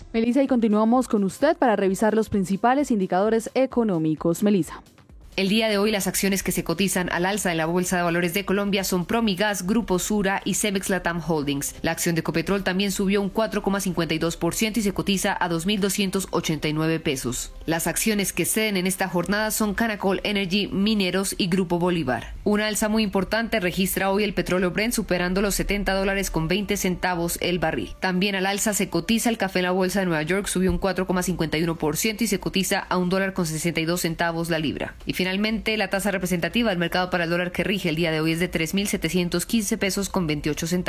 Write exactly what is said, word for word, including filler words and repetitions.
Melissa, y continuamos con usted para revisar los principales indicadores económicos. Melissa. El día de hoy las acciones que se cotizan al alza en la Bolsa de Valores de Colombia son Promigas, Grupo Sura y Cemex Latam Holdings. La acción de Ecopetrol también subió un cuatro coma cincuenta y dos por ciento y se cotiza a dos mil doscientos ochenta y nueve pesos. Las acciones que ceden en esta jornada son Canacol Energy, Mineros y Grupo Bolívar. Una alza muy importante registra hoy el petróleo Brent superando los setenta dólares con veinte centavos el barril. También al alza se cotiza el café en la Bolsa de Nueva York, subió un cuatro coma cincuenta y uno por ciento y se cotiza a un dólar con sesenta y dos centavos la libra. Y finalmente, la tasa representativa del mercado para el dólar que rige el día de hoy es de tres mil setecientos quince pesos con veintiocho centavos.